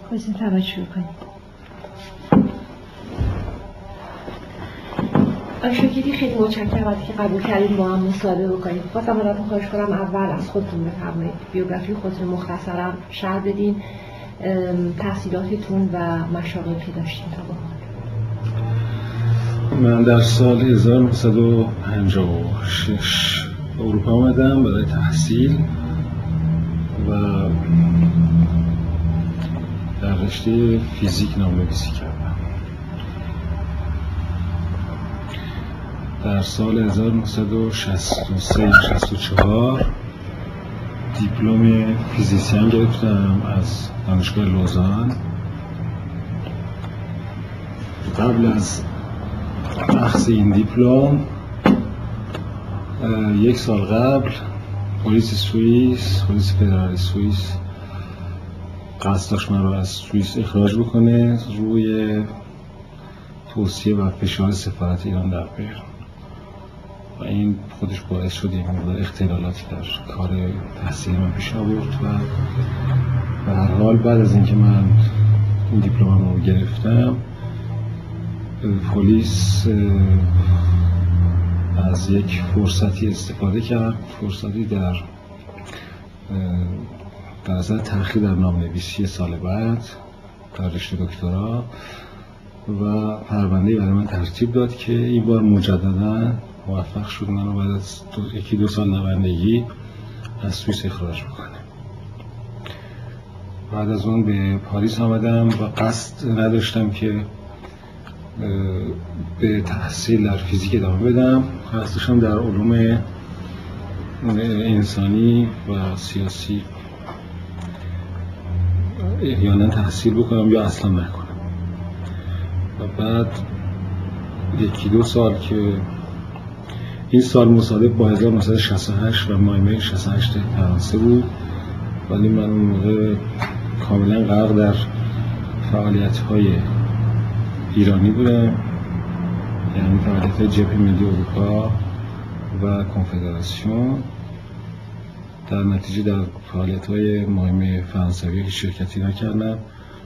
خواستین توجه کنید. شکری خیلی متشکرم از که قبول کردید با هم مصاحبه بکنید. خواستم ازتون خواهش کنم اول از خودتون بفرمایید، بیوگرافی خودتون مختصرا شرح بدین، تحصیلاتتون و مشاغلی که داشتین تا به حال. من در سال 1956 اروپا آمدم برای تحصیل و در رشته فیزیک نام‌نویسی کردم. در سال 1963-64 دیپلم فیزیسین گرفتم از دانشگاه لوزان. قبل از اخذ این دیپلم یک سال قبل پلیس فدرال سوئیس قصد داشت من رو از سوئیس اخراج بکنه روی توصیه و فشار سفارت ایران در بحرین و این خودش باعث شد یک مقدار اختلالاتی در کار تحصیلی من پیش آورد و به هر حال بعد از اینکه من این دیپلمم رو گرفتم پلیس از یک فرصتی استفاده کرد، فرصتی در اثر تأخیر در نام‌نویسی سال بعد در رشته دکترا و پرونده‌ای برای من ترتیب داد که این بار مجددا موفق شد منو بعد از یکی دو سال نوندگی از سوئیس اخراج بکنه. بعد از اون به پاریس آمدم و قصد نداشتم که به تحصیل در فیزیک ادامه بدم، قصد داشتم در علوم انسانی و سیاسی احیانا تحصیل بکنم یا اصلا نکنم. و بعد یکی دو سال که این سال مصادف با 1968 و مایمه 68 فرانسه بود، ولی من اون موقع کاملا غرق در فعالیت‌های ایرانی بودم، یعنی فعالیت‌های جبهه ملی اروپا و کنفدراسیون. در نتیجه در فعالیت‌های مهمه فرانسوی شرکتی نکردم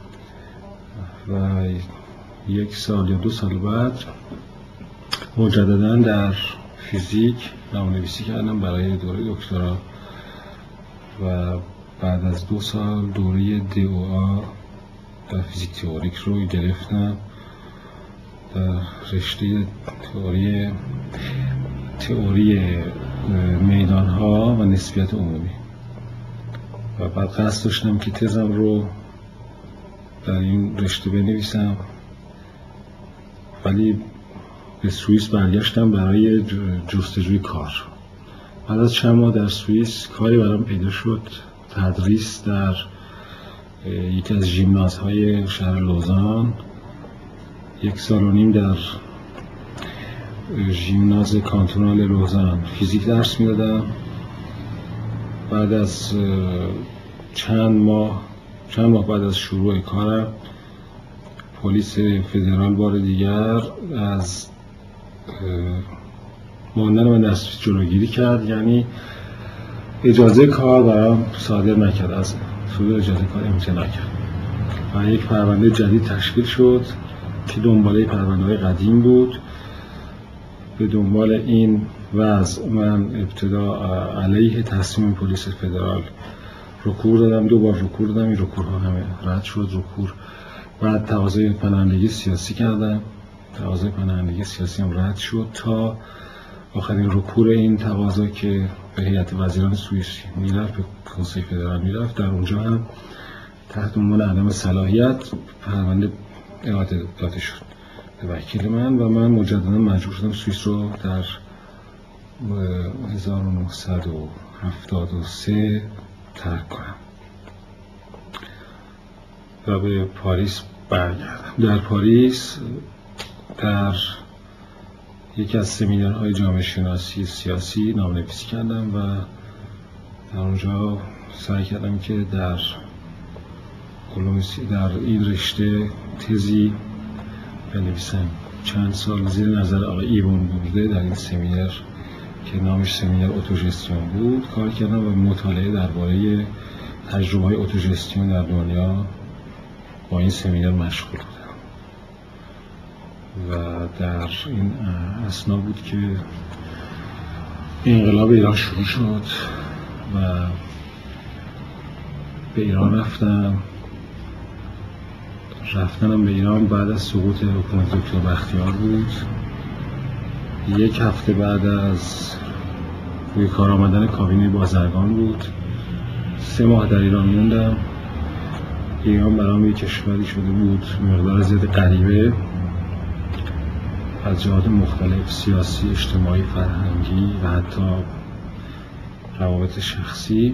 و یک سال یا دو سال بعد مجدداً در فیزیک نام‌نویسی کردم برای دوره دکترا و بعد از 2 سال دوره DOA در فیزیک تئوریک رو گرفتم در رشته تئوری میدان‌ها و نسبیت عمومی و بعد قصد داشتم که تزم رو در این رشته بنویسم، ولی به سوئیس برگشتم برای جستجوی کار. بعد از چند ماه در سوئیس کاری برام پیدا شد، تدریس در یکی از ژیمنازهای شهر لوزان، 1.5 سال در ژیمناز کانتونال لوزان فیزیک درس میدادم. بعد از چند ماه بعد از شروع کارم پلیس فدرال بار دیگر از ماندن من دست جلوگیری کرد، یعنی اجازه کار برام صادر نکرد، از صدور اجازه کار امتناع کرد و یک پرونده جدید تشکیل شد که دنباله پرونده‌های قدیم بود. به دنبال این وضع من ابتدا علیه تصمیم پلیس فدرال رکور دادم، 2 بار رکور دادم، این رکورها همه رد شد. رکور بعد تقاضای پناهندگی سیاسی کردم، تقاضای پناهندگی سیاسی هم رد شد تا آخرین رکور این تقاضا که به هیئت وزیران سوئیس میرفت، به کنسول فدرال میرفت، در اونجا هم تحت عنوان عدم صلاحیت پرونده اعاده داده شد به وکیل من و من مجددا مجبور شدم سوئیس رو در 1973 ترک کنم و به پاریس برگردم. در پاریس در یکی از سمینارهای جامعه شناسی سیاسی نام‌نویسی کردم و در اونجا سعی کردم که در این رشته تزی بنویسم. چند سال زیر نظر آقای ایوان بورده در این سمینار که نامش سمینار اتوژستیون بود کار کردم و مطالعه درباره تجربه‌های اتوژستیون در دنیا با این سمینار مشغول بودم و در این اثنا بود که انقلاب ایران شروع شد و به ایران رفتنم به ایران بعد از سقوط حکومت دکتر بختیار بود. یک هفته بعد از روی کار آمدن کابینه بازرگان بود. 3 ماه در ایران موندم. ایران برام یک کشوری شده بود مقدار زیاد غریبه از جهات مختلف، سیاسی، اجتماعی، فرهنگی و حتی روابط شخصی،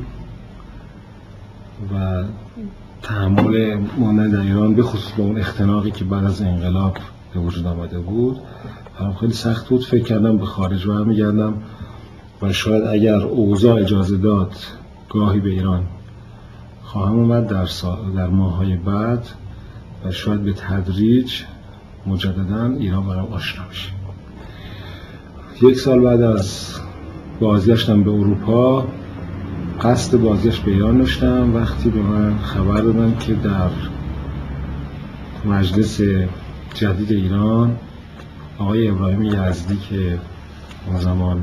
و تحمل ماندن در ایران به خصوص با اون اختناقی که بعد از انقلاب به وجود آمده بود برام خیلی سخت بود. فکر کردم به خارج برمیگردم و شاید اگر اوضاع اجازه داد گاهی به ایران خواهم اومد در ماه‌های بعد و شاید به تدریج مجدداً ایران برام آشنا بشه. 1 سال بعد از بازگشتم به اروپا قصد بازگشت به ایران داشتم وقتی به من خبر دادن که در مجلس جدید ایران آقای ابراهیم یزدی که اون زمان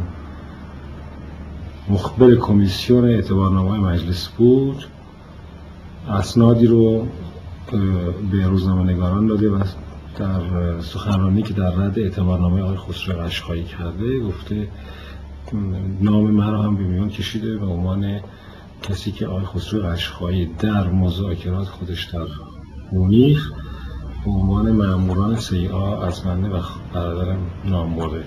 مخبر کمیسیون اعتبارنامه‌های مجلس بود اسنادی رو به روزنامه‌نگاران داده و در سخنرانی که در رد اعتبارنامه آقای خسرو قشقایی کرده گفته نام من رو هم به میان کشیده به عنوان کسی که آقای خسرو قشقایی در مذاکرات خودش در مونیخ به عنوان مأموران CIA از من و برادرم نام برده.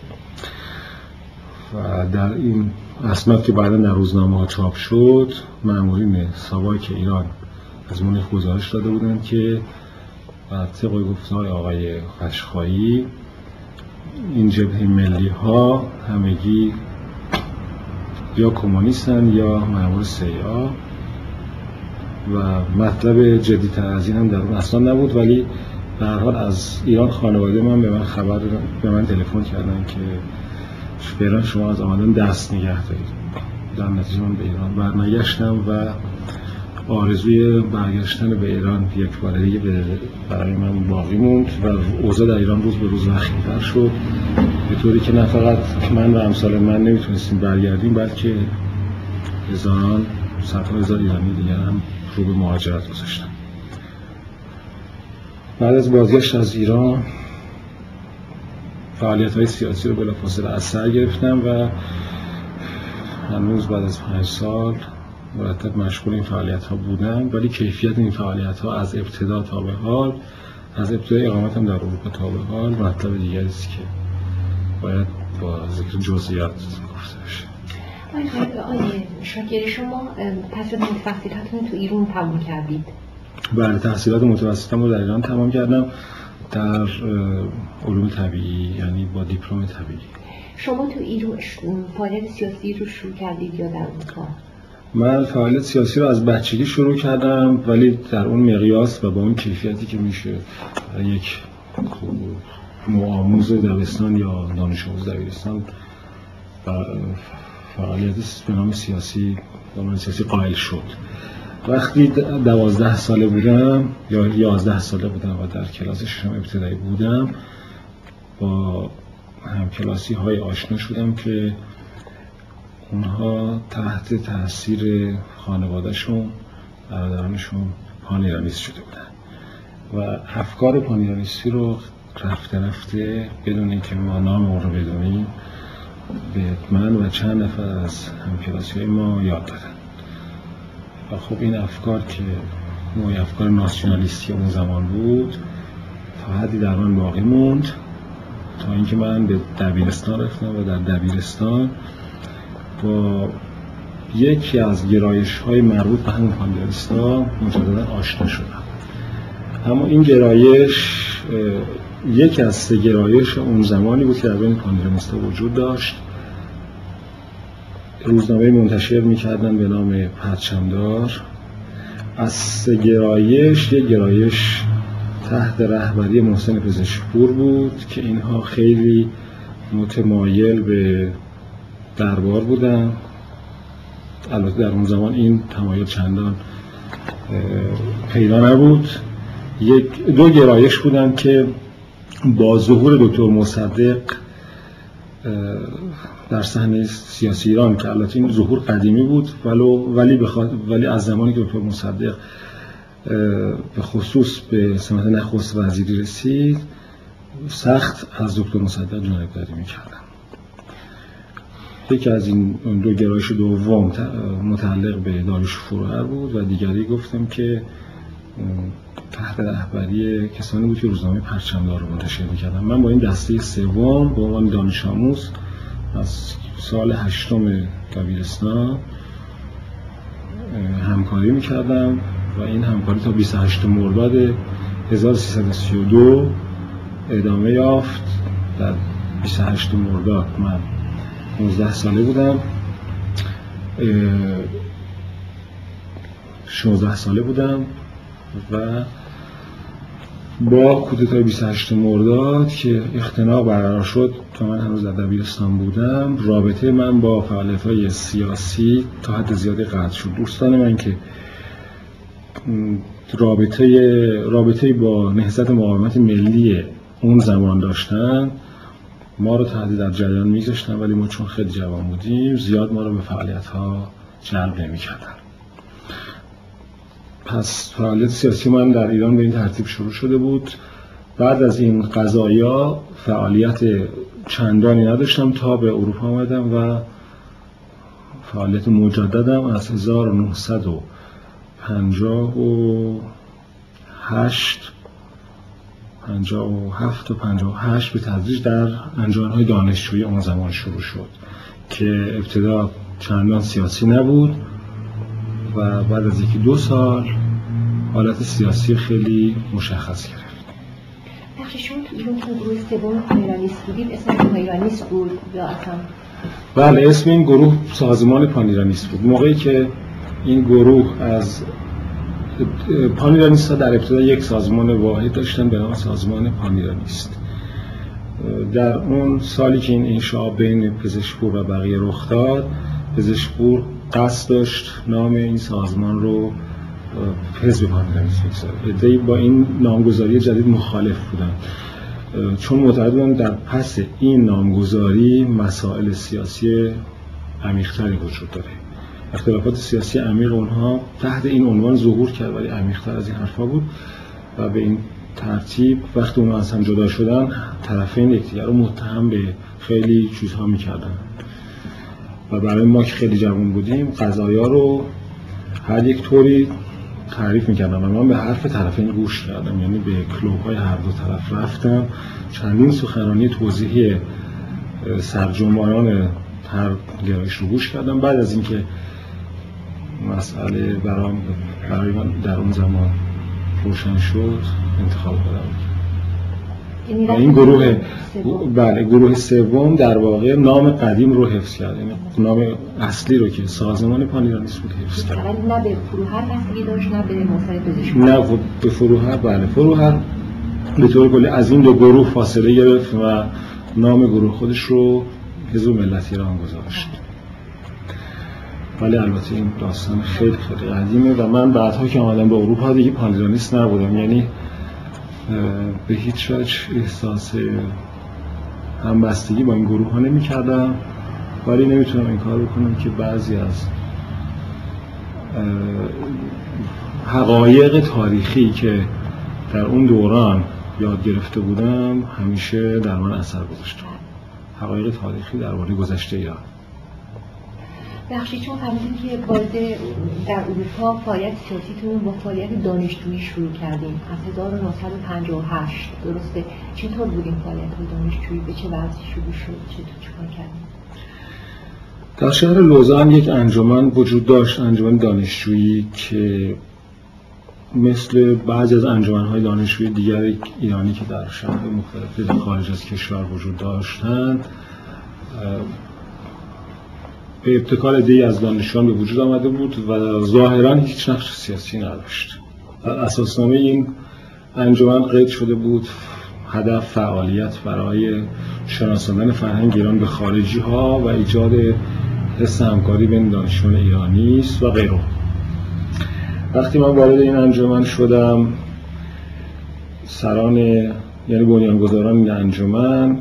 و در این اسناد که بعدا در روزنامه ها چاپ شد مأمورین ساواک ایران از مونیخ گزارش داده بودند که بر طبق گفته‌های آقای قشقایی این جبهه ملی ها همگی یا کمونیستن یا مأمور CIA و مطلب جدی‌تر از این هم در اون اصلا نبود. ولی به هر حال از ایران خانواده من به من تلفن کردن که فعلا شما از آمدن دست نگه دارید. در نتیجه من به ایران برنگشتم و آرزوی برگشتن به ایران یک بار دیگه برای من باقی موند و اوضاع در ایران روز به روز وخیم‌تر شد، به طوری که نه فقط من و امثال من نمیتونستیم برگردیم بلکه هزاران صدها هزار ایرانی دیگر هم رو به مهاجرت گذاشتن. بعد از بازگشت از ایران فعالیت‌های سیاسی رو بلافاصله از سر گرفتم و هنوز بعد از 5 سال مرتب مشغول این فعالیت‌ها بودم، ولی کیفیت این فعالیت‌ها از ابتدا تا به حال، از ابتدای اقامتم در اروپا تا به حال مطلب دیگری است که باید با ذکر جزئیات گفته بشه. آقای شاکری، شما پس از تحصیلاتتون تو ایران تمام کردید؟ بله، تحصیلات متوسطم رو در ایران تمام کردم در علوم طبیعی، یعنی با دیپلم طبیعی. شما تو ایران فعالیت سیاسی رو شروع کردید یا در اروپا؟ من فعالیت سیاسی رو از بچگی شروع کردم، ولی در اون مقیاس و با اون کیفیتی که میشه یک نوآموز دبستان یا دانش آموز دبیرستان فعالیت به نام سیاسی قائل شد. وقتی 12 ساله بودم یا 11 ساله بودم و در کلاس 6 ابتدایی بودم، با همکلاسی های آشنا شدم که اونها تحت تاثیر خانوادهشون، برادرانشون پانیرانیست شده بودن و افکار پانیرانیستی رو رفته بدون اینکه ما نام اون رو بدونیم به من و چند نفر از همکلاسی ما یاد دادن. و خب این افکار که نوعی افکار ناسیونالیستی اون زمان بود تا حدی در من باقی موند تا اینکه من به دبیرستان رفتم و در دبیرستان با یکی از گرایش‌های مربوط به همون پانیرالیست‌ها مجدداً آشنا شدم. اما این گرایش یکی از 3 گرایش اون زمانی بود که در بین پانیرالیست‌ها وجود داشت. روزنامه منتشر می‌کردن به نام پرچمدار. از 3 گرایش یک گرایش تحت رهبری محسن پزشکپور بود که اینها خیلی متمایل به دربار بودن. البته در اون زمان این تمایل چندان پیدا نبود دو گرایش بودن که با ظهور دکتر مصدق در صحنه سیاسی ایران، که البته این ظهور قدیمی بود ولی از زمانی که دکتر مصدق به خصوص به سمت نخست وزیری رسید سخت از دکتر مصدق جانبداری می‌کردن. یکی از این دو گرایش دوم متعلق به داریوش فروهر بود و دیگری گفتم که تحت رهبری کسانی بود که روزنامه پرچمدار رو منتشر می‌کردن. من با این دسته سوم به عنوان دانش آموز از سال 8 دبیرستان همکاری می‌کردم و این همکاری تا 28 مرداد 1332 ادامه یافت. در 28 مرداد من 19 ساله بودم، 16 ساله بودم و با کودتای 28 مرداد که اختناق برقرار شد تا من هنوز در دبیرستان بودم، رابطه من با فعالیت‌های سیاسی تا حد زیادی قطع شد. دوستان من که رابطه با نهضت مقاومت ملی اون زمان داشتن ما رو تحت در جریان می‌گذاشتن، ولی ما چون خیلی جوان بودیم زیاد ما رو به فعالیت‌ها جلب نمی‌کردن. پس فعالیت سیاسی من در ایران به این ترتیب شروع شده بود. بعد از این قضایا فعالیت چندانی نداشتم تا به اروپا آمدم و فعالیت مجددم از 1957 و 58 به تدریج در انجمن‌های دانشجویی اون زمان شروع شد که ابتدا چندان سیاسی نبود و بعد از 1-2 سال حالت سیاسی خیلی مشخص گرفت. شما تو ایران که گروه سوم پانیرالیست بودید، اسم پانیرالیست بود یا اصلا؟ بله، اسم این گروه سازمان پانیرالیست بود. موقعی که این گروه از پانیرالیست‌ها در ابتدا یک سازمان واحد داشتن به نام سازمان پانیرالیست. در اون سالی که این انشاء بین پزشکپور و بقیه رخ داد، پزشکپور قصد داشت نام این سازمان رو حزب پانیرالیست بگذاره. عده‌ای با این نامگذاری جدید مخالف بودن، چون معتقد بودن در پس این نامگذاری مسائل سیاسی عمیق‌تری وجود داره. اختلافات سیاسی عمیق اونها تحت این عنوان ظهور کرد، ولی عمیق‌تر از این حرفا بود و به این ترتیب وقتی اونها از هم جدا شدن طرفین یکدیگر رو متهم به خیلی چیزها می‌کردن و برای ما که خیلی جوان بودیم قضایا رو هر یک طوری تعریف می‌کردم و من به حرف طرفین گوش کردم، یعنی به کلوب‌های هر دو طرف رفتم، چندین سخنرانی توضیحی سرجنبانان هر گرایش رو گوش کردم. بعد از اینکه مسئله برای من در اون زمان روشن شد انتخاب کردم. این گروه سوم در واقع نام قدیم رو حفظ کرد، یعنی نام اصلی رو که سازمان پانیرالیست بود حفظ کرد. نه به فروهر بستگی داشت نه به موسای پزشکی. نه به فروهر. بله، فروهر به طور کلی از این دو گروه فاصله گرفت و نام گروه خودش رو حزب ملت ایران گذاشت. ولی البته این داستان خیلی خیلی قدیمه و من بعدها که آمدم به اروپا دیگه پانیرالیست نبودم، یعنی به هیچ وجه احساس همبستگی با این گروه ها نمی کردم، ولی نمیتونم این کار بکنم که بعضی از حقایق تاریخی که در اون دوران یاد گرفته بودم همیشه در من اثر گذاشته. حقایق تاریخی درباره گذشته ایران. بخشی چون فهمیدیم که وارد در اروپا فعالیت سیاسیتون با فعالیت دانشجویی شروع کردیم از 1958، درسته؟ چطور بود این فعالیت دانشجویی؟ به چه وضعی شروع شد؟ چطور کردیم؟ در شهر لوزان یک انجمن وجود داشت، انجمن دانشجویی که مثل بعضی از انجمن‌های دانشجویی دیگر ایرانی که در شهر مختلف خارج از کشور وجود داشتند، به ابتکار عده‌ای از دانشجویان به وجود آمده بود و ظاهراً هیچ نقش سیاسی نداشت. در اساسنامه این انجمن قید شده بود هدف فعالیت برای شناساندن فرهنگ ایران به خارجی‌ها و ایجاد حس همکاری بین دانشجویان ایرانی است و غیره. وقتی من وارد این انجمن شدم سران یعنی بنیانگذاران این انجمن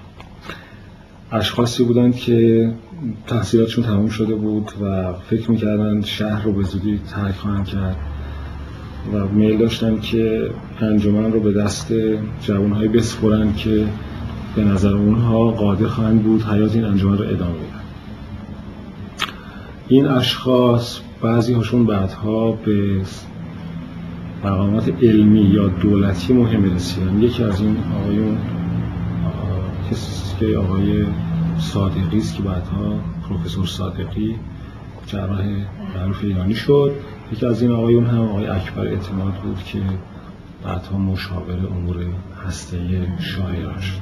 اشخاصی بودند که تحصیلاتشون تمام شده بود و فکر میکردن شهر رو به زودی ترک خواهند کرد و میل داشتن که انجمن رو به دست جوانهایی بسپرن که به نظر اونها قادر خواهند بود حیات این انجمن رو ادامه بدن. این اشخاص بعضی هاشون بعدها به مقامات علمی یا دولتی مهم رسیدن. یکی از این آقایون کسی که آقای صادقی است که بعدها پروفسور صادقی جراح معروف ایرانی شد. یکی از این آقایون هم آقای اکبر اعتماد بود که بعدها مشاور امور هسته‌ای شاه ایران شد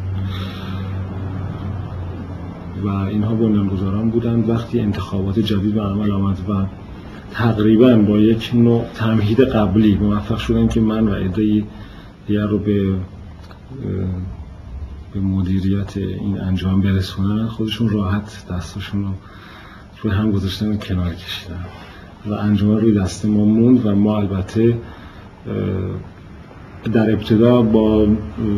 و اینها بنیانگذاران بودند. وقتی انتخابات جدید به عمل آمد و تقریباً با یک نوع تمهید قبلی موفق شدن که من و عده‌ای دیگر رو به مدیریت این انجام برسونن، خودشون راحت دستاشون رو روی هم گذاشتن و کنار کشیدن و انجام روی دست ما موند و ما البته در ابتدا با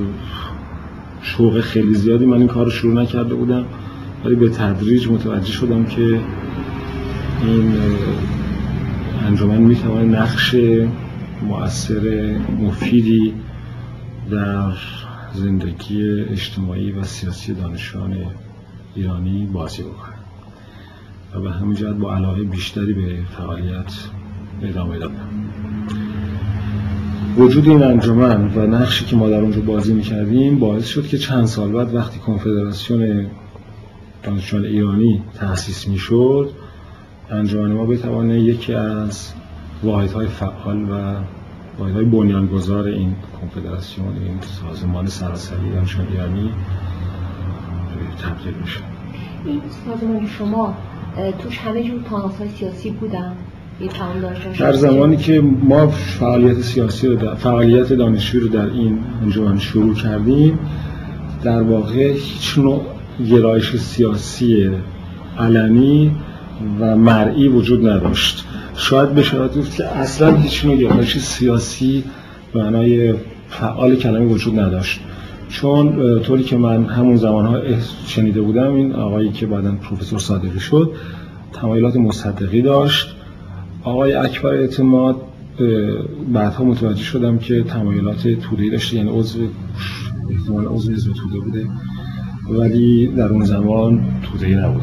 شوق خیلی زیادی من این کار رو شروع نکرده بودم، ولی به تدریج متوجه شدم که این انجمن میتواند نقش مؤثر مفیدی در زندگی اجتماعی و سیاسی دانشجویان ایرانی بازی بکنه و به همین جهت با علاقه بیشتری به فعالیت ادامه دادم. وجود این انجمن و نقشی که ما در اونجا بازی میکردیم باعث شد که چند سال بعد وقتی کنفدراسیون دانشجویان ایرانی تأسیس میشد، انجمن ما بتوانه یکی از واحدهای فعال و واحدهای بنیانگذار این کنفدراسیون، این سازمان سراسری دانشجویان ایرانی تبدیل میشه. این سازمان شما توش همه جور تانس‌های سیاسی بودن؟ در زمانی که ما فعالیت سیاسی رو فعالیت دانشجویی رو در این انجمن شروع کردیم، در واقع هیچ نوع گرایش سیاسی علنی و مرئی وجود نداشت. شاید بشه گفت که اصلا هیچ نوع گرایش سیاسی به معنای فعال کلمه وجود نداشت، چون طوری که من همون زمانها شنیده بودم این آقایی که بعداً پروفسور صادقی شد تمایلات مصدقی داشت. آقای اکبر اعتماد بعدها متوجه شدم که تمایلات توده‌ای داشته، یعنی احتمال عضو حزب توده بوده ولی در اون زمان توده‌ای نبوده.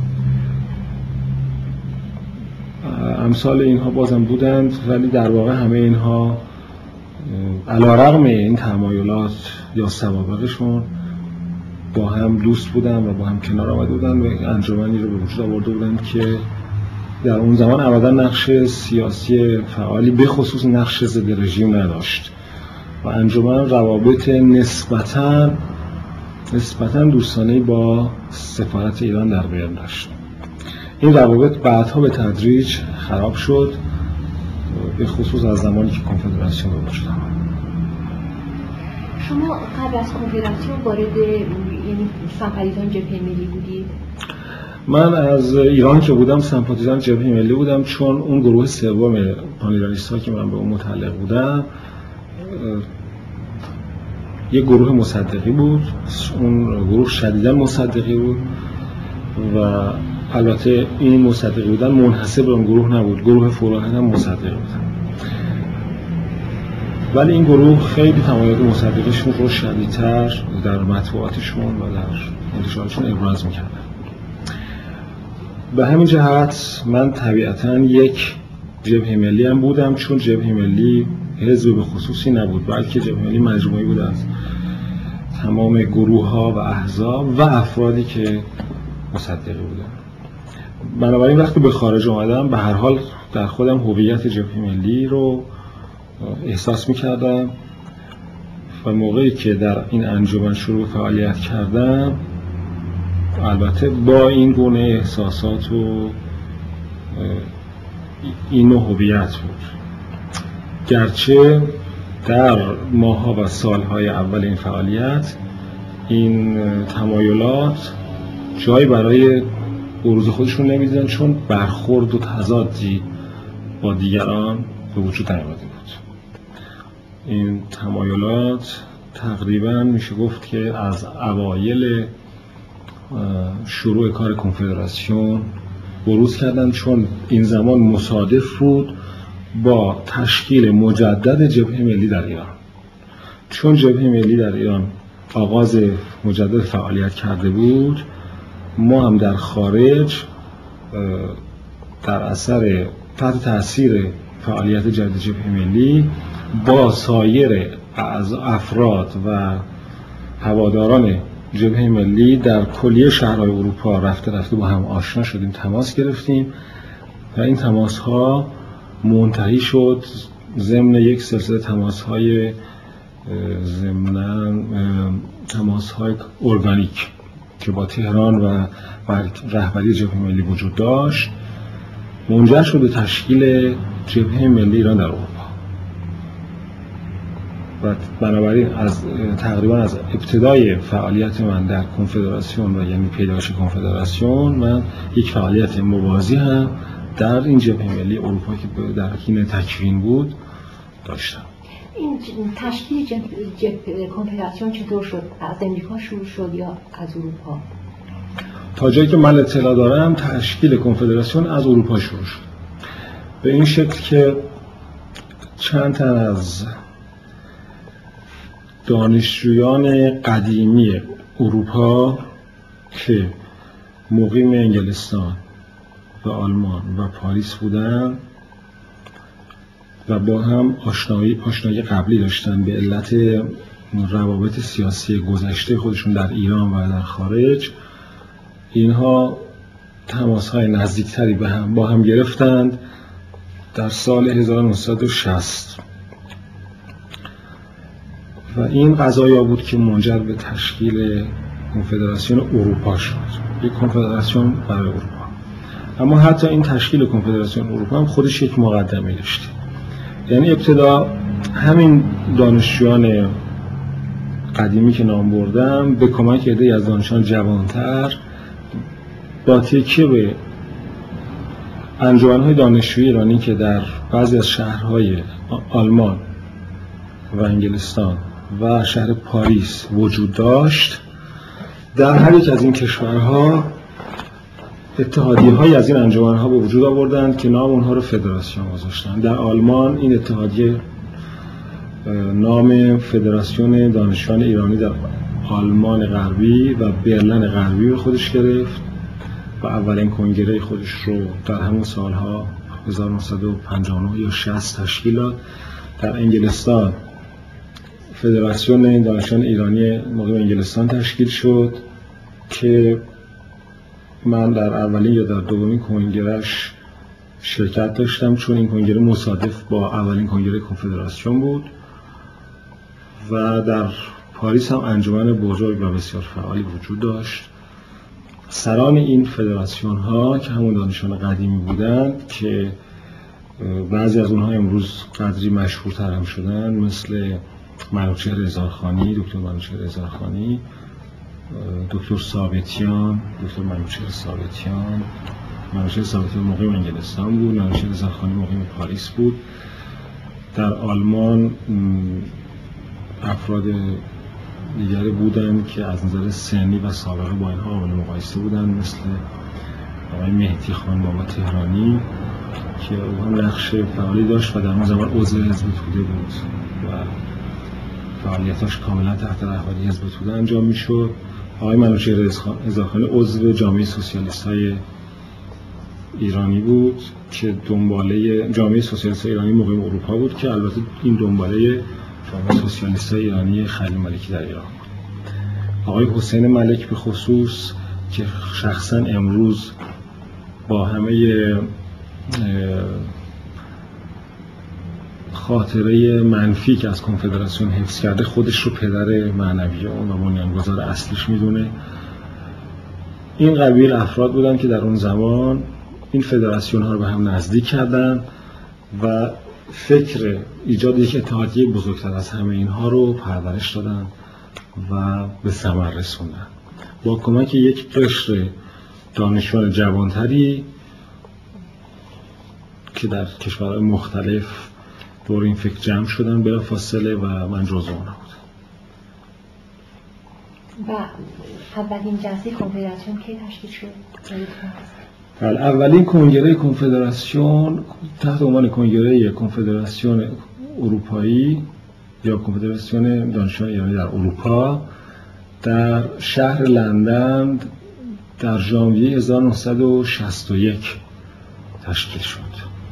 امثال اینها بازم بودند ولی در واقع همه اینها علی‌رغم این تمایلات یا سوابقشون با هم دوست بودن و با هم کنار آمده بودن و انجمنی رو به وجود آورده بودند که در اون زمان ابدا نقش سیاسی فعالی به خصوص نقش ضد رژیم نداشت و انجمن روابط نسبتاً دوستانه‌ای با سفارت ایران در بیان داشت. این روابط بعدها به تدریج خراب شد، به خصوص از زمانی که کنفدراسیون به وجود آمد. شما قبل از کنفدراسیون وارد یعنی سمپاتیزان جبهه ملی بودید؟ من از ایران که بودم سمپاتیزان جبهه ملی بودم، چون اون گروه سوم پانیرالیست‌ها که من به اون متعلق بودم یک گروه مصدقی بود. اون گروه شدیداً مصدقی بود و البته این مصدقی بودن منحصر به اون گروه نبود، گروه فروعی هم مصدقی بودن، ولی این گروه خیلی تمایلات مصدقیشون رو شدیدتر در مطبوعاتشون و در انتشارشون ابراز میکردن. به همین جهت من طبیعتاً یک جبهه ملی هم بودم، چون جبهه ملی حزب به خصوصی نبود بلکه جبهه ملی مجموعی بود از تمام گروه ها و احزاب و افرادی که مصدقی بودن. بنابراین وقتی به خارج اومدم به هر حال در خودم هویت جبهه ملی رو احساس می‌کردم و موقعی که در این انجمن شروع فعالیت کردم البته با این گونه احساسات و این نوع هویت بود، گرچه در ماه‌ها و سال‌های اول این فعالیت این تمایلات جایی برای بروز خودشون نمیدیدن، چون برخورد و تضادی با دیگران به وجود نیامده بود. این تمایلات تقریبا میشه گفت که از اوایل شروع کار کنفدراسیون بروز کردن، چون این زمان مصادف بود با تشکیل مجدد جبهه ملی در ایران. چون جبهه ملی در ایران آغاز مجدد فعالیت کرده بود، ما هم در خارج در اثر تحت تأثیر فعالیت جدید جبهه ملی با سایر افراد و هواداران جبهه ملی در کلیه شهرهای اروپا رفته با هم آشنا شدیم، تماس گرفتیم و این تماس ها منتهی شد ضمن یک سلسله تماس های ارگانیک که با تهران و رهبری جبهه ملی وجود داشت، منجر شد به تشکیل جبهه ملی ایران در اروپا. و بنابراین تقریبا از ابتدای فعالیت من در کنفدراسیون و یعنی پیدایش کنفدراسیون، من یک فعالیت موازی هم در این جبهه ملی اروپا که در حین تکوین بود داشتم. این تشکیل کنفدراسیون چطور شد؟ از امریکا شروع شد یا از اروپا؟ تا جایی که من اطلاع دارم تشکیل کنفدراسیون از اروپا شروع شد، به این شکل که چند تن از دانشجویان قدیمی اروپا که مقیم انگلستان و آلمان و پاریس بودن و با هم آشنایی قبلی داشتن به علت روابط سیاسی گذشته خودشون در ایران و در خارج، اینها تماس‌های نزدیکتری با هم گرفتند در سال 1960 و این قضایا بود که منجر به تشکیل کنفدراسیون اروپا شد، یک کنفدراسیون برای اروپا. اما حتی این تشکیل کنفدراسیون اروپا هم خودش یک مقدمه داشت. یعنی ابتدا همین دانشجویان قدیمی که نام بردم به کمک عده‌ای از دانشجویان جوانتر با تکیه به انجمن‌های دانشجویی ایرانی که در بعضی از شهرهای آلمان و انگلستان و شهر پاریس وجود داشت، در هر یک از این کشورها اتحادیه‌های از این انجمن‌ها به وجود آوردند که نام اونها رو فدراسیون گذاشتن. در آلمان این اتحادیه نام فدراسیون دانشجویان ایرانی در آلمان غربی و برلین غربی به خودش گرفت و اولین کنگره خودش رو در همون سالها 1959 یا 60 تشکیل داد. در انگلستان فدراسیون دانشجویان ایرانی مقیم انگلستان تشکیل شد که من در اولین یا در دومین کنگرهش شرکت داشتم، چون این کنگره مصادف با اولین کنگره کنفدراسیون بود. و در پاریس هم انجمن بزرگ و بسیار فعالی وجود داشت. سران این فدراسیون ها که همون دانشجویان قدیمی بودند که بعضی از اونها امروز قدری مشهورتر هم شدن، مثل منوچهر هزارخانی، دکتر منوچهر هزارخانی، دکتر ثابتیان، دکتر منوچهر ثابتیان. منوچهر ثابتیان مقیم انگلستان بود، منوچهر هزارخانی مقیم پاریس بود. در آلمان افراد دیگری بودن که از نظر سنی و سابقه با اینها قابل مقایسه بودن، مثل آقای مهدی خان بابا تهرانی که او هم نقش فعالی داشت و در اون زمان عضو حزب توده بود و فعالیتاش کاملا تحت رهبری حزب توده انجام میشد. آقای منوچهر هزارخانی عضو جامعه سوسیالیست‌های ایرانی بود که دنباله جامعه سوسیالیست‌های ایرانی مقیم اروپا بود که البته این دنباله جامعه سوسیالیست‌های ایرانی خلیل ملکی در ایران بود. آقای حسین ملک به خصوص که شخصا امروز با همه خاطره منفی که از کنفدراسیون حفظ کرده، خودش رو پدر معنوی اون و بنیانگذار اصلیش میدونه. این قبیل افراد بودن که در اون زمان این فدراسیون ها رو به هم نزدیک کردن و فکر ایجاد یک اتحادیه بزرگتر از همه اینها رو پرورش دادن و به ثمر رسوندن با کمک یک قشر دانشجویان جوانتری که در کشورهای مختلف دور این فکر جمع شدن بلا فاصله و من جزو اونها بودم. و اولین جلسه کنفدراسیون کی تشکیل شد؟ اولین کنگره کنفدراسیون تحت عنوان کنگره کنفدراسیون اروپایی یا کنفدراسیون دانشجویان ایرانی در اروپا در شهر لندن در ژانویه 1961 تشکیل شد.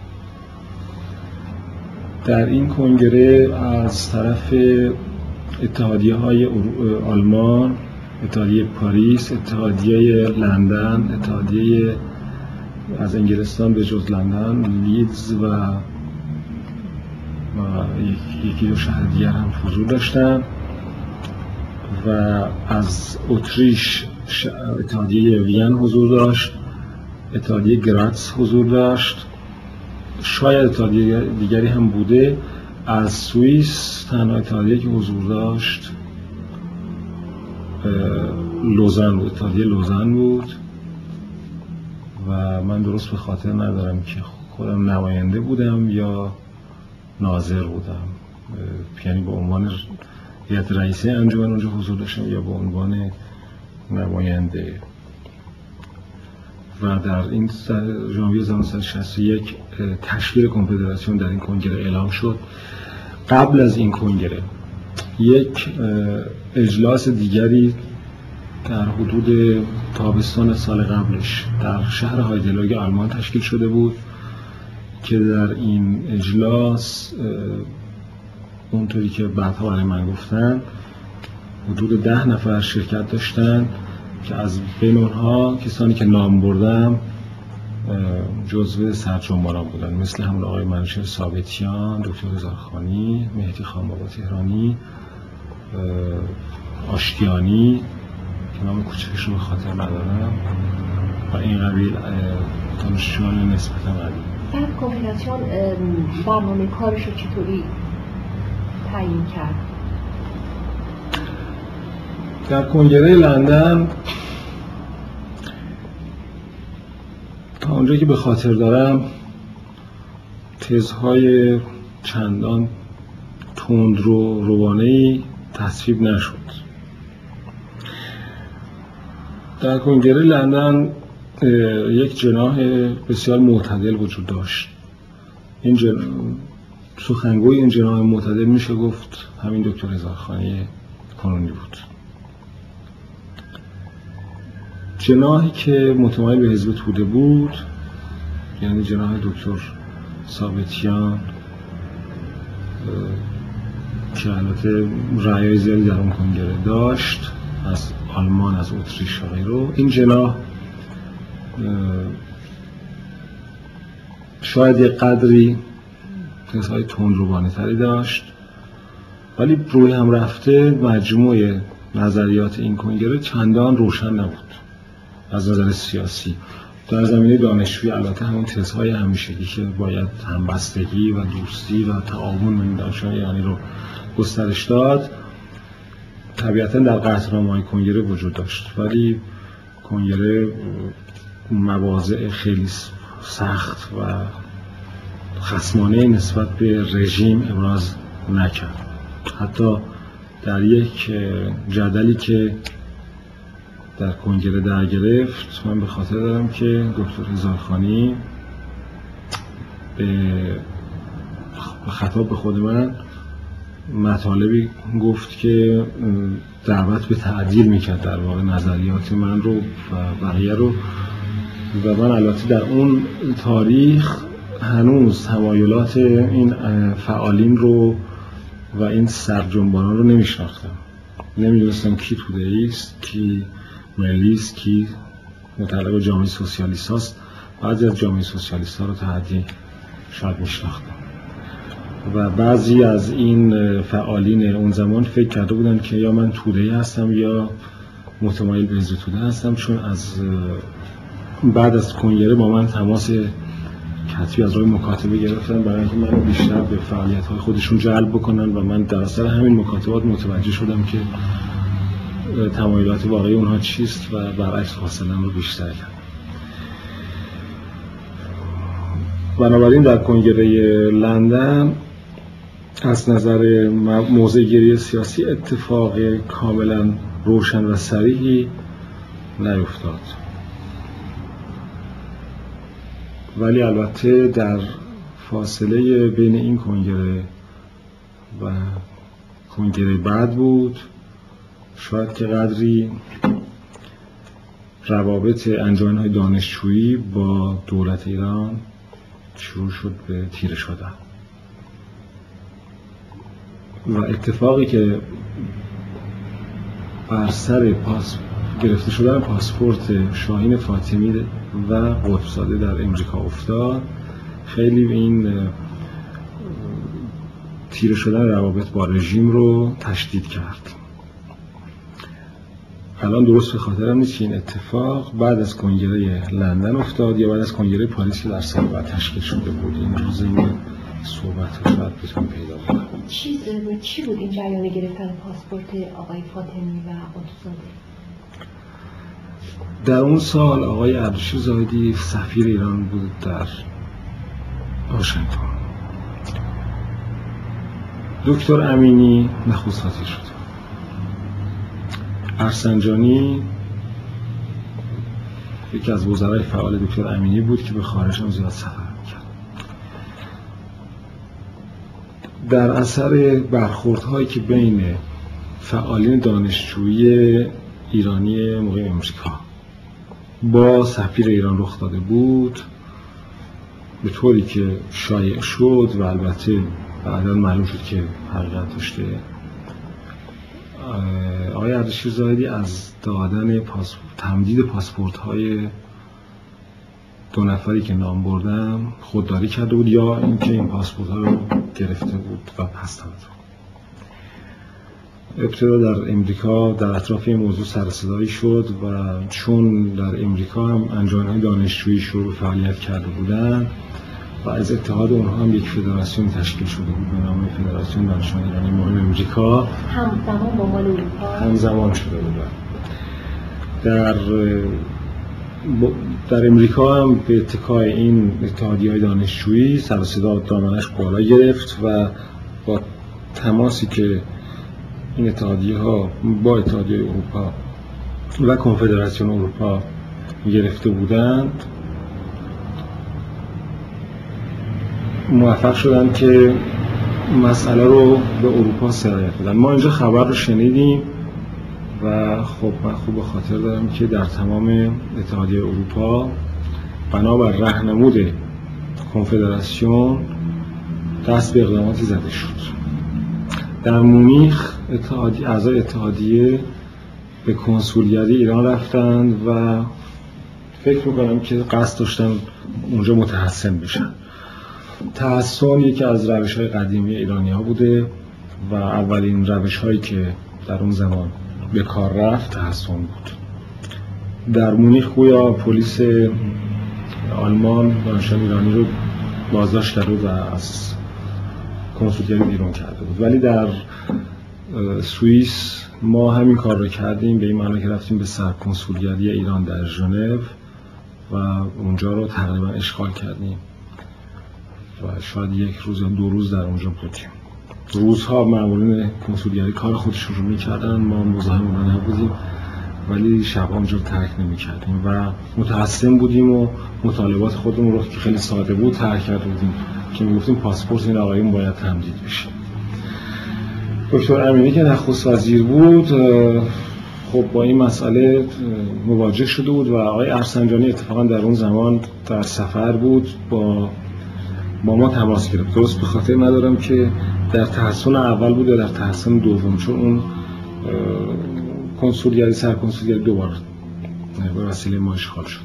در این کنگره از طرف اتحادیه‌های آلمان، اتحادیه پاریس، اتحادیه لندن، اتحادیه از انگلستان به جز لندن، لیدز و یکی دو شهر دیگر هم حضور داشتن و از اتریش اتحادیه وین حضور داشت، اتحادیه گراتس حضور داشت، شاید اتحادیه دیگری هم بوده. از سوئیس تنها اتحادیه که حضور داشت لوزان بود، اتحادیه لوزان بود و من درست به خاطر ندارم که خودم نماینده بودم یا ناظر بودم، یعنی به عنوان هیئت رئیسه انجمن اونجا حضور داشتم یا به عنوان نماینده. و در این ژانویه 1961 تشکیل کنفدراسیون در این کنگره اعلام شد. قبل از این کنگره یک اجلاس دیگری در حدود تابستان سال قبلش در شهر هایدلبرگ آلمان تشکیل شده بود که در این اجلاس اونطوری که بعدها برای من گفتن حدود 10 نفر شرکت داشتن که از بین اونها کسانی که نام بردم جزو سرجنبانان بودن، مثل همون آقای منوچهر ثابتیان، دکتر هزارخانی، مهدی خانبابا تهرانی، آشتیانی که نام کوچکش رو به خاطر ندارم و این قبیل دانشجویان نسبتا قدیم. بعد کنفدراسیون برنامه کارش رو چطوری تعیین کرد؟ در کنگره لندن تا اونجایی که به خاطر دارم تزهای چندان تندرو روانه‌ای تصویب نشد. در کنگره لندن یک جناح بسیار معتدل وجود داشت. این سخنگوی این جناح معتدل میشه گفت همین دکتر هزارخانی کنونی بود. جناحی که متمایل به حزب توده بود، یعنی جناح دکتر ثابتیان که البته رأیای زیادی در اون کنگره داشت از آلمان، از اتریش و غیره، این جناح شاید یک قدری تزهای تندروبانه تری داشت، ولی روی هم رفته مجموعه نظریات این کنگره چندان روشن نبود از نظر سیاسی. در زمینه دانشجویی البته همون تزهای همیشگی که باید همبستگی و دوستی و تعاون بین دانشجویان ایرانی رو گسترش داد طبیعتاً در قطعنامه‌های کنگره وجود داشت، ولی کنگره مواضع خیلی سخت و خصمانه نسبت به رژیم ابراز نکرد. حتی در یک جدلی که در کنگره در گرفت، من به خاطر دارم که دکتر هزارخانی به خطاب به خود من مطالبی گفت که دعوت به تعدیل میکرد در واقع نظریات من رو و بقیه رو، و من البته در اون تاریخ هنوز تمایلات این فعالین رو و این سرجنبانان رو نمیشناختم. نمیدونستم کی توده‌ایست، کی ملیست، کی متعلق به جامعه سوسیالیست هست. بعضی از جامعه سوسیالیست ها رو تا حدی شاید میشناختم و بعضی از این فعالین اون زمان فکر کرده بودن که یا من توده‌ای هستم یا متمایل به حزب توده هستم، چون از بعد از کنگره با من تماس کتبی از روی مکاتبه گرفتن برای اینکه من بیشتر به فعالیت‌های خودشون جلب بکنن و من در اثر همین مکاتبات متوجه شدم که تمایلات واقعی اونها چیست و برعکس حاصلم رو بیشتر کردم. بنابراین در کنگره لندن از نظر موضع‌گیری سیاسی اتفاق کاملا روشن و صریحی نیفتاد، ولی البته در فاصله بین این کنگره و کنگره بعد بود شاید که قدری روابط انجمن‌های دانشجویی با دولت ایران شروع شد به تیره شدن و اتفاقی که بر سر گرفته شدن پاسپورت شاهین فاطمی و قطب‌زاده در امریکا افتاد خیلی این تیره شدن روابط با رژیم رو تشدید کرد. الان درست به خاطرم نیست که این اتفاق بعد از کنگره لندن افتاد یا بعد از کنگره پاریس که در سال بعد تشکیل شده بود. این روز این صحبت رو شاید بتون پیدا کنم. چی بود این جریان گرفتن پاسپورت آقای فاطمی و قطب‌زاده؟ در اون سال آقای عبدالشیر زاهدی سفیر ایران بود در واشنگتن. دکتر امینی نخست وزیر شد. ارسنجانی یکی از وزرای فعال دکتر امینی بود که به خارج هم زیاد سفر می‌کرد. در اثر برخوردهایی که بین فعالین دانشجویی ایرانی موقع امریکا با سفیر ایران رخ داده بود، به طوری که شایع شد و البته بعداً معلوم شد که حقیقت داشته، آقای عبدالشیر زاهدی از دادن تمدید پاسپورت های دو نفری که نام بردم خودداری کرده بود یا اینکه این پاسپورت ها رو گرفته بود و پس داده. ابتدا در امریکا در اطراف این موضوع سر و صدایی شد و چون در امریکا هم انجمن‌های دانشجویی شروع به فعالیت کرده بودند و از اتحاد اونها هم یک فدراسیون تشکیل شده بود به نام فدراسیون دانشجویان ایرانی مهم امریکا، همزمان با مال اروپا همزمان شده بود. در امریکا هم به اتکای این اتحادیه‌های دانشجویی سر و صدا دامنش بالا گرفت و با تماسی که این اتحادیه‌ها با اتحادیه اروپا و کنفدراسیون اروپا گرفته بودند موفق شدن که مسئله رو به اروپا سرایت بدن. ما اینجا خبر رو شنیدیم و خب من خوب به خاطر دارم که در تمام اتحادیه اروپا بنابر راهنمود کنفدراسیون دست به اقداماتی زده شد. در مونیخ اعضای اتحادیه به کنسولگری ایران رفتند و فکر میکنم که قصد داشتن اونجا متحسن بشن. تحسن یکی از روش‌های قدیمی ایرانی‌ها بوده و اولین روش‌هایی که در اون زمان به کار رفت تحسن بود. در مونیخ گویا پلیس آلمان دانشجویان ایرانی رو بازداشت کرده و از کنسولگری بیرون کرده بود، ولی در سوئیس ما همین کار رو کردیم، به این معنی که رفتیم به سرکنسولگری ایران در ژنو و اونجا رو تقریبا اشغال کردیم و شاید یک روز یا دو روز در اونجا بودیم. روزها معمولین کنسولگری کار خودشون رو میکردن، ما مزاحم اونها نبودیم، ولی شب اونجا رو ترک نمیکردیم و متحسن بودیم و مطالبات خودمون رو که خیلی ساده بود ترک کرده بودیم که میگفتیم پاسپورت این آقایون باید تمدید بشه. دکتر امینی که نخست وزیر بود خب با این مسئله مواجه شده بود و آقای ارسنجانی اتفاقا در اون زمان در سفر بود، با ما تماس گرفت. درست به خاطر ندارم که در تحسن اول بود یا در تحسن دوم، چون اون کنسولگری سرکنسولگری دوبار به وسیله ما اشغال شد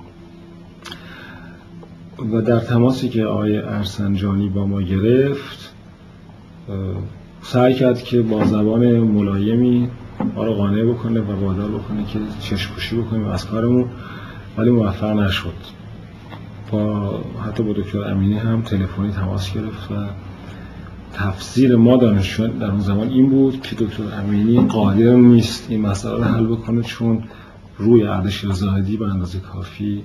و در تماسی که آقای ارسنجانی با ما گرفت سعی کرد که با زبان ملایمی ما رو قانع بکنه و وادار بکنه که چشم‌پوشی بکنیم از کارمون، ولی موفق نشد. حتی با دکتر امینی هم تلفنی تماس گرفت و تفسیر ما دانشجویان در اون زمان این بود که دکتر امینی قادر نیست این مسئله رو حل بکنه چون روی اردشیر زاهدی به اندازه کافی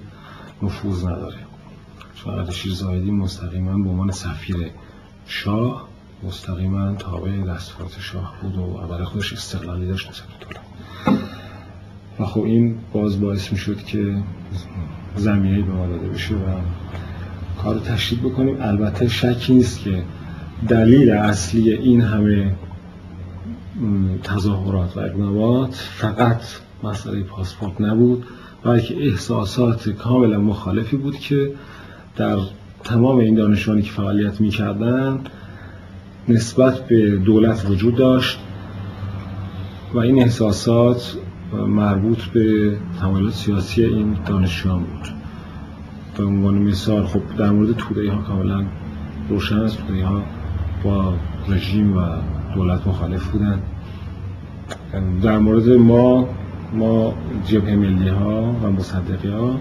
نفوذ نداره، چون اردشیر زاهدی مستقیما به عنوان سفیر شاه مستقیما تابع دستورات شاه بود و برای خودش استقلالی داشت نسبت به دولت. و خب این باعث میشد که زمینه‌ای به ما داده بشه و کار رو تشدید بکنیم. البته شکی نیست که دلیل اصلی این همه تظاهرات و اقدامات فقط مسئله پاسپورت نبود، بلکه احساسات کاملا مخالفی بود که در تمام این دانشجویانی که فعالیت می‌کردن نسبت به دولت وجود داشت و این احساسات مربوط به تمایلات سیاسی این دانشجویان بود. به عنوان مثال خب در مورد توده‌ای‌ها کاملا روشن است، توده‌ای‌ها با رژیم و دولت مخالف بودن. در مورد ما جبهه ملی‌ها و مصدقی‌ها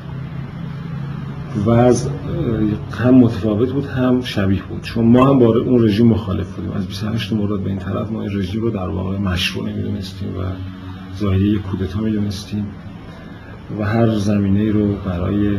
وضع هم متفاوت بود هم شبیه بود، چون ما هم با اون رژیم مخالف بودیم. از 28 مرداد به این طرف ما این رژیم رو در واقع مشروع نمی‌دونستیم و ظاهری یک کودتا می‌دونستیم و هر زمینه‌ای رو برای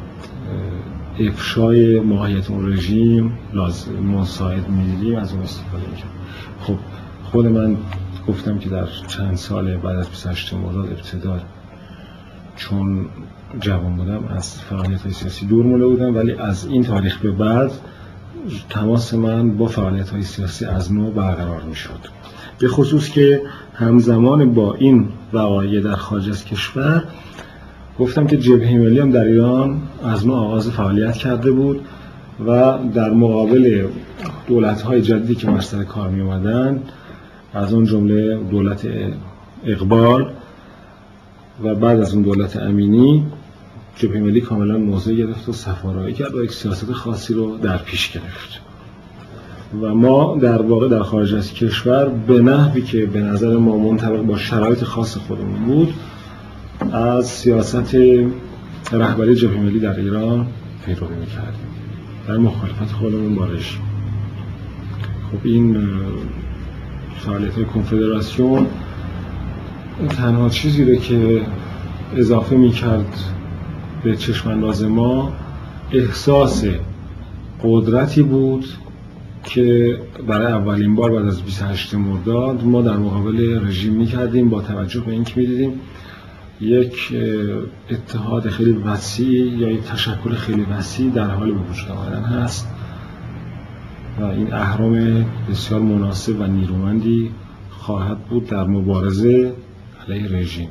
افشای ماهیت اون رژیم لازم مساعد می‌دیدیم از اون استفاده می‌کردیم. خب خود من گفتم که در چند سال بعد از 28 مرداد ابتدا چون جوان بودم از فعالیت‌های سیاسی دور مونده بودم، ولی از این تاریخ به بعد تماس من با فعالیت‌های سیاسی از نو برقرار می‌شد. به خصوص که همزمان با این وقایع در خارج از کشور گفتم که جبهه ملی هم در ایران از نو آغاز فعالیت کرده بود و در مقابل دولت‌های جدیدی که بر سر کار می‌آمدند، از اون جمله دولت اقبال و بعد از اون دولت امینی، جبهه ملی کاملا موضع گرفت و صف‌آرایی کرد و یک سیاست خاصی رو در پیش گرفت و ما در واقع در خارج از کشور به نحوی که به نظر ما منطبق با شرایط خاص خودمون بود از سیاست رهبری جبهه ملی در ایران پیروی می‌کردیم در مخالفت خودمون با رژیم. خب این فعالیت‌های کنفدراسیون تنها چیزی رو که اضافه می‌کرد به چشم‌انداز ما احساس قدرتی بود که برای اولین بار بعد از 28 مرداد ما در مقابل رژیم می‌کردیم، با توجه به اینکه می‌دیدیم یک اتحاد خیلی وسیع یا یک تشکل خیلی وسیع در حال به وجود آمدن هست و این اهرم بسیار مناسب و نیرومندی خواهد بود در مبارزه علیه رژیم.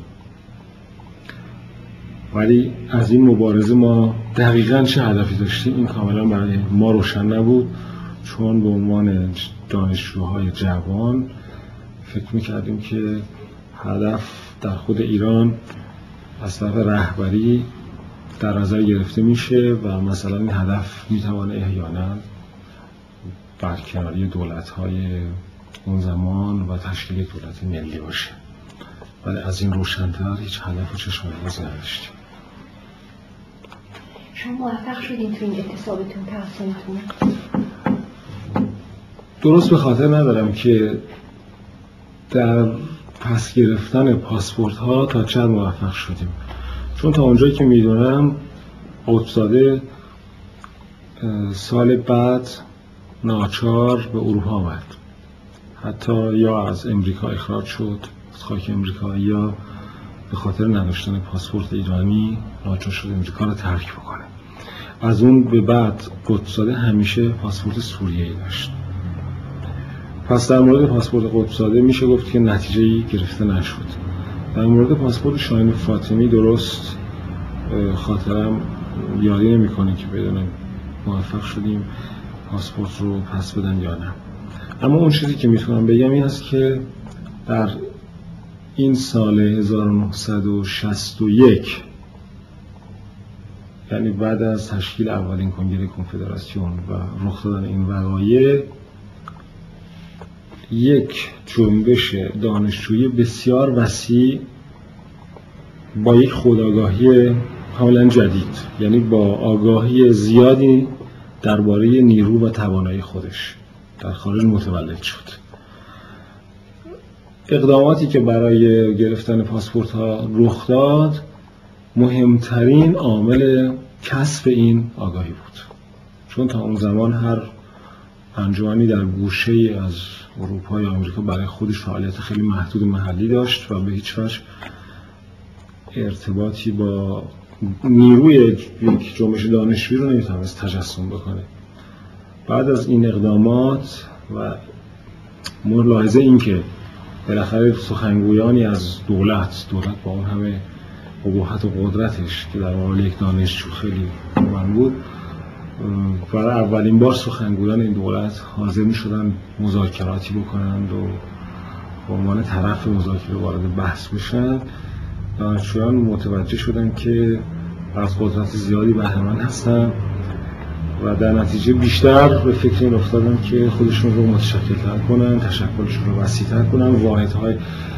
ولی از این مبارزه ما دقیقاً چه هدفی داشتیم این کاملا برای ما روشن نبود، چون به عنوان دانشجوهای جوان فکر می‌کردیم که هدف در خود ایران از طرف رهبری در نظر گرفته میشه و مثلا این هدف میتوانه احیانا برکناری دولت‌های اون زمان و تشکیل دولت ملی باشه، ولی از این روشن‌تر هیچ هدف و چشم‌اندازی نداشتیم. شما موفق شدین تو این اعتصابتون تحصیلتون؟ درست به خاطر ندارم که در پس گرفتن پاسپورت ها تا چند موفق شدیم، چون تا اونجایی که میدونم قطب‌زاده سال بعد ناچار به اروپا آمد، حتی یا از امریکا اخراج شد از خاک امریکا یا به خاطر نداشتن پاسپورت ایرانی ناچار شد امریکا رو ترک بکنه. از اون به بعد قطب‌زاده همیشه پاسپورت سوریه‌ای داشت. پس در مورد پاسپورت قطب‌زاده میشه گفت که نتیجه‌ای گرفته نشد. در مورد پاسپورت شاهین فاطمی درست خاطرم یاری نمی‌کنه که بدونم موفق شدیم پاسپورت رو پس بدن یا نه. اما اون چیزی که میتونم بگم این است که در این سال 1961 یعنی بعد از تشکیل اولین کنگره کنفدراسیون و رخ دادن این وقایع، یک جنبش دانشجویی بسیار وسیع با یک خودآگاهی کاملا جدید، یعنی با آگاهی زیادی درباره نیرو و توانایی خودش در خارج متولد شد. اقداماتی که برای گرفتن پاسپورت ها رخ داد مهمترین عامل کسب این آگاهی بود، چون تا اون زمان هر انجمنی در گوشه‌ای از اروپا یا آمریکا برای خودش فعالیت خیلی محدود محلی داشت و به هیچ وجه ارتباطی با نیروی یک جنبش دانشجویی رو نمیتونست تجسم بکنه. بعد از این اقدامات و ملاحظه این که بالاخره سخنگویانی از دولت با اون همه ابهت و قدرتش که در مقابل یک دانشجو خیلی من بود، برای اولین بار سخنگویان این دولت حاضر می شدن مذاکراتی بکنند و به عنوان طرف مذاکره وارد بحث بشن. دانشجویان متوجه شدن که از قدرت زیادی بهره‌مند هستن و در نتیجه بیشتر به فکر این افتادن که خودشون رو متشکل‌تر کنن، تشکلشون رو وسیع‌تر کنن، واحدهای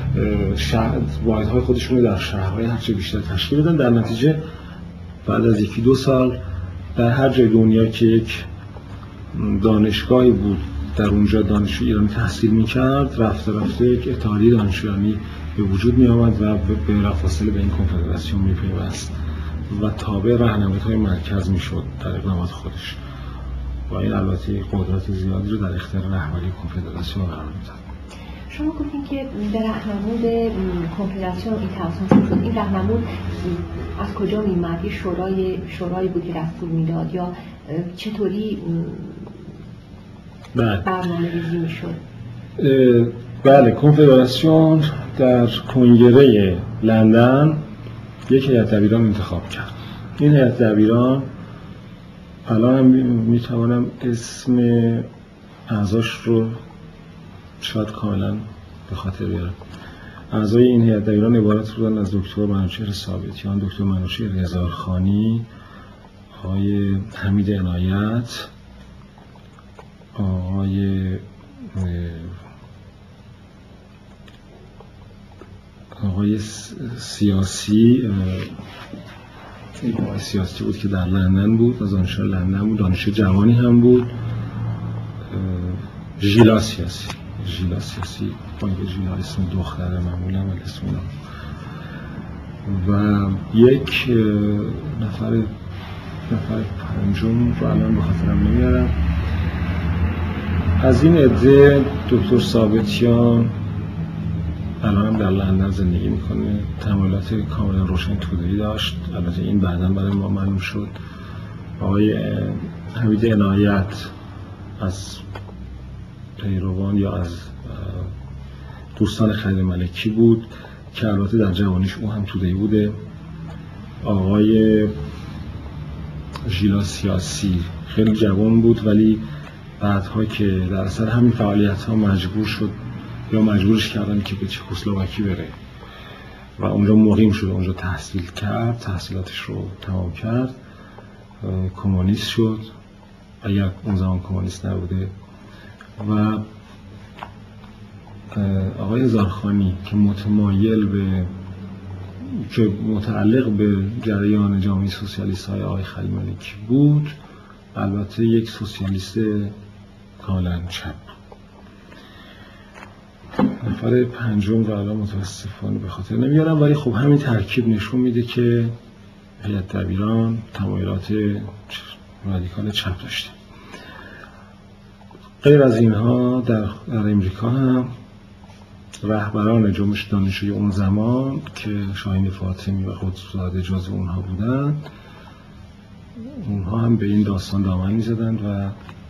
خودشون رو در شهرهای هرچه بیشتر تشکیل بدن. در نتیجه بعد از 1-2 سال در هر جای دنیا که یک دانشگاهی بود در اونجا دانشجوی ایرانی تحصیل می‌کرد، رفته یک اتحادیه دانشجویانی به وجود می‌آمد و به بلافاصله به این کنفدراسیون می‌پیوست و تابع راهنمایی‌های مرکز می‌شد در اقدامات خودش. و این البته قدرت زیادی رو در اختیار رهبری کنفدراسیون قرار می‌داد. شما گفتین که در راهنمود کنفدراسیون این تصمیم شد. این راهنمود از کجا می‌آمد؟ شورایی بود که دستور میداد یا چطوری برنامه‌ریزی می‌شد؟ بله، کنفدراسیون در کنگره لندن یک هیئت دبیران انتخاب کرد. این هیئت دبیران الان هم میتوانم اسم اعضاش رو شاید کاملا به خاطر بیارم. اعضای این هیئت دبیران عبارت بودن از دکتر منوچهر ثابتیان، دکتر منوچهر هزارخانی، آقای حمید عنایت، آقای سیاسی بود که در لندن بود، از دانشگاه لندن بود، دانشجو جوانی هم بود، ژیلا سیاسی با اینکه ژیلا اسم دختره معمولا ولی اسم و یک نفر پنجم رو الان به خاطرم نمیارم. از این عده دکتر ثابتیان الان هم در لندن زندگی میکنه، تمایلات کاملا روشن توده‌ای داشت، البته این بعداً برای ما معلوم شد. آقای حمید عنایت از پیروان یا از دوستان خالد ملکی بود که البته در جوانیش او هم توده‌ای بوده. آقای ژیلا سیاسی خیلی جوان بود ولی بعدها که در اثر همین فعالیت‌ها مجبور شد یا مجبورش کردن که به چکسلواکی بره و اونجا مقیم شد، اونجا تحصیل کرد، تحصیلاتش رو تمام کرد، کمونیست شد اگر اون زمان کمونیست نبوده. و آقای زارخانی که متعلق به جریان جامعه سوسیالیست های آقای خلیل ملکی بود، البته یک سوسیالیست کاملا چپ. نفر پنجم رو الان متاسفانه به خاطر نمیارم، ولی خب همین ترکیب نشون میده که هیئت دبیران تمایلات رادیکال چپ داشته. غیر از اینها در امریکا هم رهبران جنبش دانشجویی اون زمان که شاهین فاطمی و قدس‌زاده جزو اونها بودند، اونها هم به این داستان دامن می‌زدند و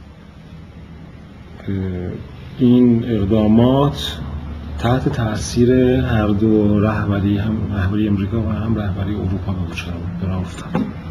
این اقدامات تحت تاثیر هر دو رهبری، هم رهبری امریکا و هم رهبری اروپا به وجود افتاد.